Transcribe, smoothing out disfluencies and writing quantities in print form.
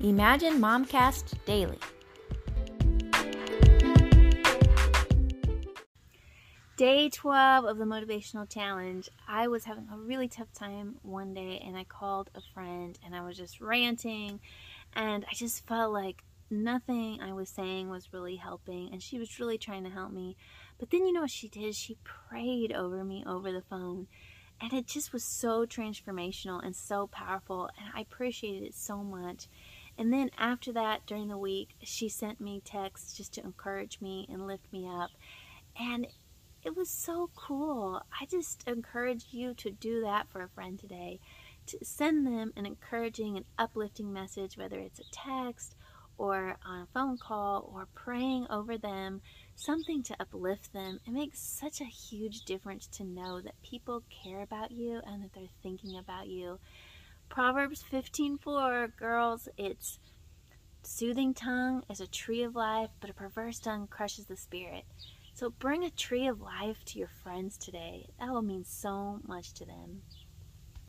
Imagine Momcast Daily. Day 12 of the Motivational Challenge. I was having a really tough time one day and I called a friend and I was just ranting and I just felt like nothing I was saying was really helping and she was really trying to help me. But then you know what she did? She prayed over me over the phone and it just was so transformational and so powerful and I appreciated it so much. And then after that, during the week, she sent me texts just to encourage me and lift me up. And it was so cool. I just encourage you to do that for a friend today. To send them an encouraging and uplifting message, whether it's a text or on a phone call or praying over them, something to uplift them. It makes such a huge difference to know that people care about you and that they're thinking about you. Proverbs 15:4, girls, it's soothing tongue is a tree of life, but a perverse tongue crushes the spirit. So bring a tree of life to your friends today. That will mean so much to them.